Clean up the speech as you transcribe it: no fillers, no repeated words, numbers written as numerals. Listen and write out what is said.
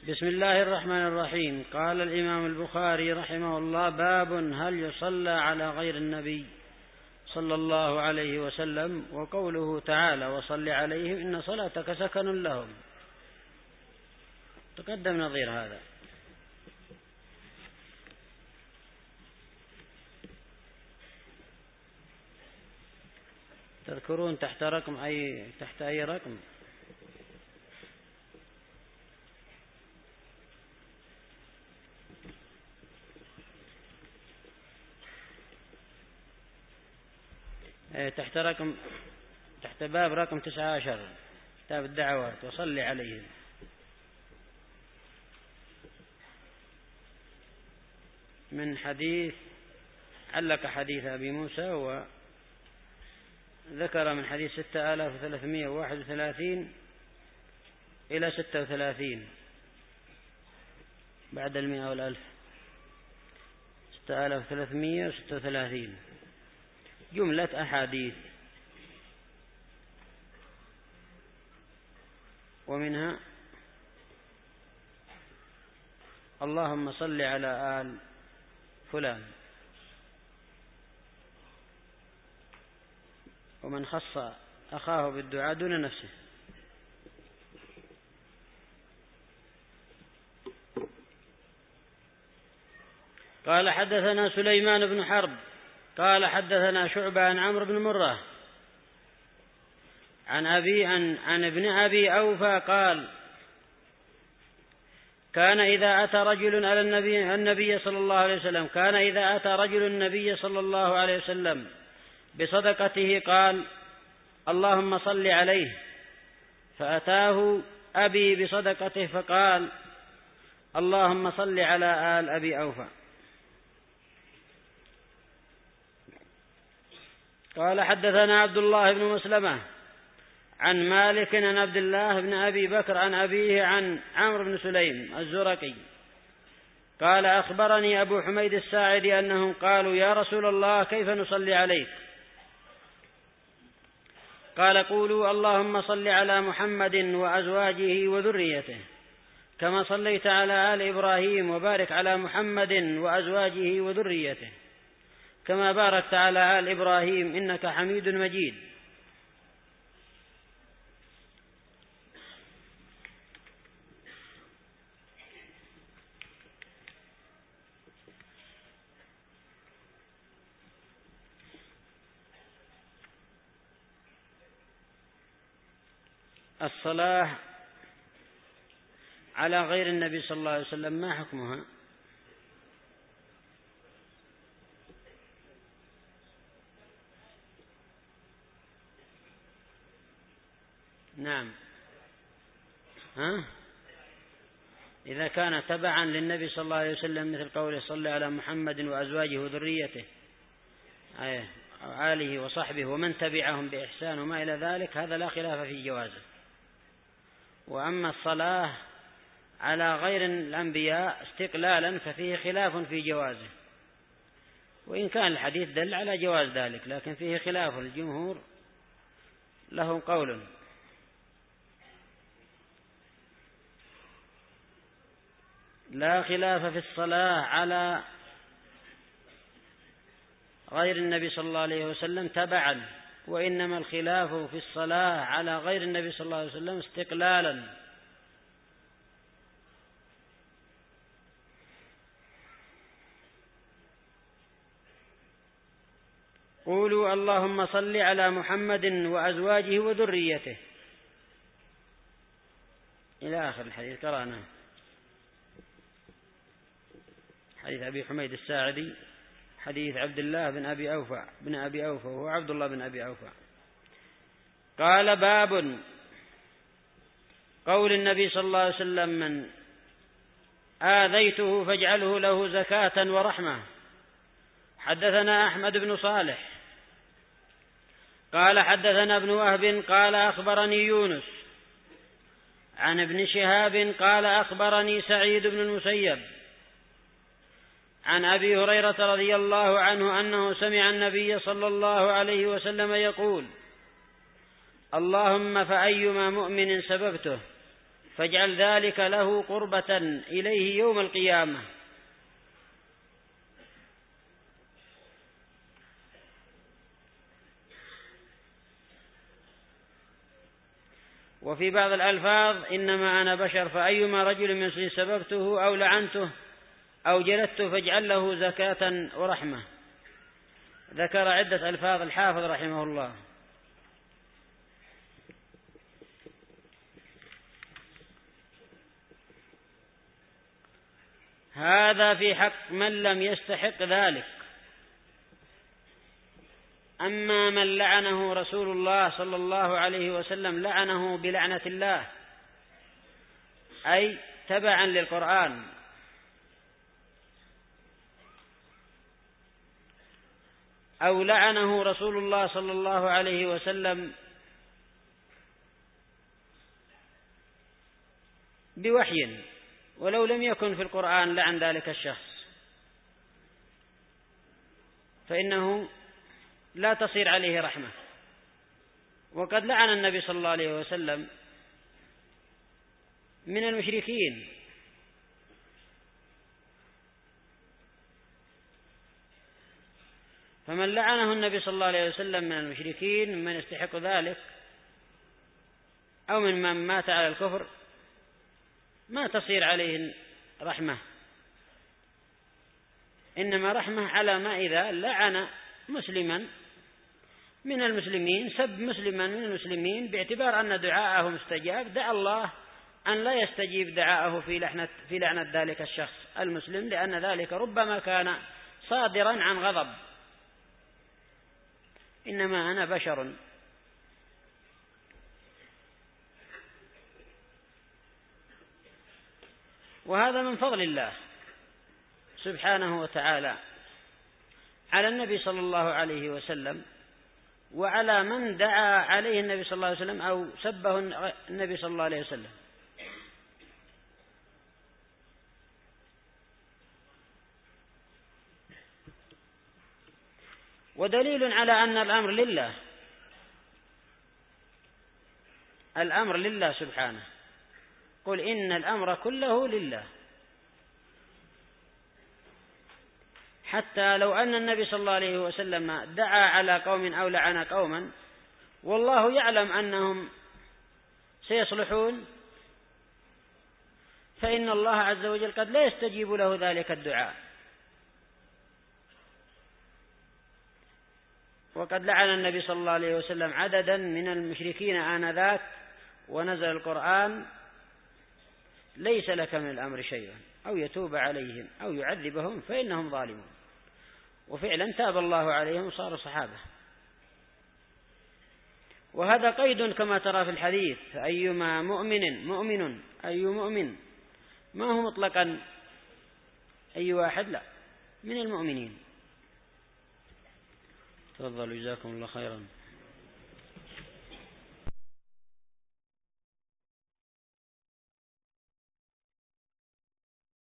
بسم الله الرحمن الرحيم. قال الإمام البخاري رحمه الله: باب هل يصلى على غير النبي صلى الله عليه وسلم، وقوله تعالى: وصل عليهم إن صلاتك سكن لهم. تقدم نظير هذا. تذكرون تحت أي رقم؟ تحت باب رقم 19، كتاب الدعوات، وصل عليهم. من حديث، علق حديث أبي موسى، وذكر من حديث 6331 إلى 36 بعد 100 والألف. 6336 جملة أحاديث، ومنها: اللهم صل على آل فلان، ومن خص أخاه بالدعاء دون نفسه. قال: حدثنا سليمان بن حرب قال: حدثنا شعبة عن عمرو بن مرة عن ابن أبي أوفى قال: كان إذا أتى رجل على النبي صلى الله عليه وسلم كان إذا أتى رجل النبي صلى الله عليه وسلم بصدقته قال: اللهم صل عليه. فأتاه أبي بصدقته فقال: اللهم صل على آل أبي أوفى. قال: حدثنا عبد الله بن مسلمة عن مالك عن عبد الله بن أبي بكر عن أبيه عن عمرو بن سليم الزرقي قال: أخبرني أبو حميد الساعدي أنهم قالوا: يا رسول الله، كيف نصلي عليك؟ قال: قولوا: اللهم صل على محمد وأزواجه وذريته كما صليت على آل إبراهيم، وبارك على محمد وأزواجه وذريته كما باركت على آل إبراهيم إنك حميد مجيد. الصلاة على غير النبي صلى الله عليه وسلم ما حكمها؟ نعم. إذا كان تبعا للنبي صلى الله عليه وسلم، مثل قوله: صلى على محمد وأزواجه وذريته وآله وصحبه ومن تبعهم بإحسان وما إلى ذلك، هذا لا خلاف في جوازه. وأما الصلاة على غير الأنبياء استقلالا ففيه خلاف في جوازه، وإن كان الحديث دل على جواز ذلك، لكن فيه خلاف. الجمهور لهم قول. لا خلاف في الصلاة على غير النبي صلى الله عليه وسلم تبعا، وإنما الخلاف في الصلاة على غير النبي صلى الله عليه وسلم استقلالا. قولوا: اللهم صل على محمد وأزواجه وذريته إلى آخر الحديث. قرأنا حديث أبي حميد الساعدي، حديث عبد الله بن أبي أوفى وهو عبد الله بن أبي أوفى. قال: باب قول النبي صلى الله عليه وسلم: من آذيته فاجعله له زكاة ورحمة. حدثنا أحمد بن صالح قال: حدثنا ابن وهب قال: أخبرني يونس عن ابن شهاب قال: أخبرني سعيد بن المسيب عن أبي هريرة رضي الله عنه أنه سمع النبي صلى الله عليه وسلم يقول: اللهم فأيما مؤمن سببته فاجعل ذلك له قربة إليه يوم القيامة. وفي بعض الألفاظ إنما أنا بشر فأيما رجل من مسلم سببته أو لعنته أو جلدته فاجعل له زكاة ورحمة. ذكر عدة ألفاظ الحافظ رحمه الله. هذا في حق من لم يستحق ذلك. أما من لعنه رسول الله صلى الله عليه وسلم لعنه بلعنة الله، أي تبعا للقرآن، أو لعنه رسول الله صلى الله عليه وسلم بوحي ولو لم يكن في القرآن لعن ذلك الشخص، فإنه لا تصير عليه رحمة. وقد لعن النبي صلى الله عليه وسلم من المشركين، فمن لعنه النبي صلى الله عليه وسلم من المشركين من يستحق ذلك أو من مات على الكفر ما تصير عليه رحمة، إنما رحمة على ما إذا لعن مسلما من المسلمين، سب مسلما من المسلمين باعتبار أن دعاءه مستجاب، دعا الله أن لا يستجيب دعاءه في لعنة ذلك الشخص المسلم، لأن ذلك ربما كان صادرا عن غضب. إنما أنا بشر. وهذا من فضل الله سبحانه وتعالى على النبي صلى الله عليه وسلم وعلى من دعا عليه النبي صلى الله عليه وسلم أو سبه النبي صلى الله عليه وسلم. ودليل على أن الأمر لله، الأمر لله سبحانه، قل إن الأمر كله لله. حتى لو أن النبي صلى الله عليه وسلم دعا على قوم أو لعن قوما والله يعلم أنهم سيصلحون، فإن الله عز وجل قد لا يستجيب له ذلك الدعاء. وقد لعن النبي صلى الله عليه وسلم عددا من المشركين آنذاك، ونزل القرآن: ليس لك من الأمر شيء أو يتوب عليهم أو يعذبهم فإنهم ظالمون. وفعلا تاب الله عليهم وصاروا صحابة. وهذا قيد كما ترى في الحديث: أيما مؤمن أي مؤمن، ما هو مطلقا أي واحد، لا، من المؤمنين. تفضلوا جزاكم الله خيرا.